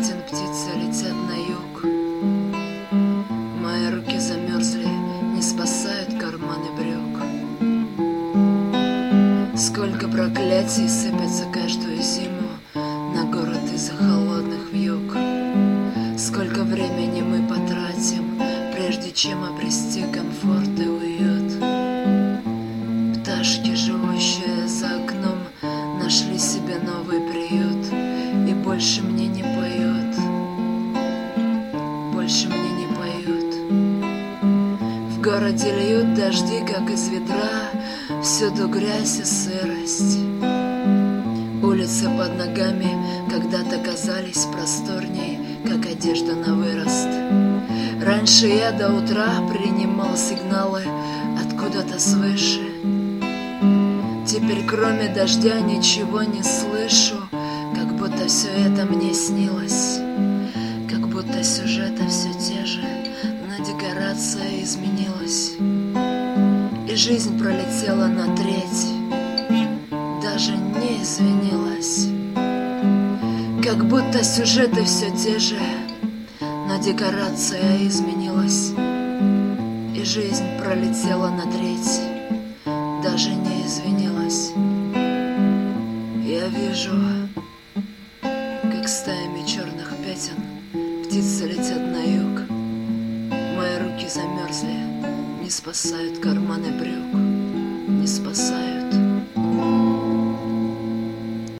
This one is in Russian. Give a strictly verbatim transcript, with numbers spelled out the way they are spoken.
пятен птицы летят на юг. Мои руки замерзли, не спасают карманы брюк. Сколько проклятий сыпется каждую зиму на город из-за холодных вьюг. Сколько времени мы потратим, прежде чем обрести комфорт и уют. Пташки, живущие за окном, нашли себе новый приют и больше мне не поют, больше мне не поют. В городе льют дожди, как из ведра, всюду грязь и сырость. Улицы под ногами когда-то казались просторней, как одежда на вырост. Раньше я до утра принимал сигналы откуда-то свыше. Теперь кроме дождя ничего не слышу, как будто все это мне снилось, как будто сюжеты все те же, но декорация изменилась. И жизнь пролетела на треть, даже не извинилась. Как будто сюжеты все те же, но декорация изменилась. И жизнь пролетела на треть, даже не извинилась. Я вижу, как стаями черных пятен птицы летят на юг. Мои руки замерзли, не спасают карманы брюк, не спасают.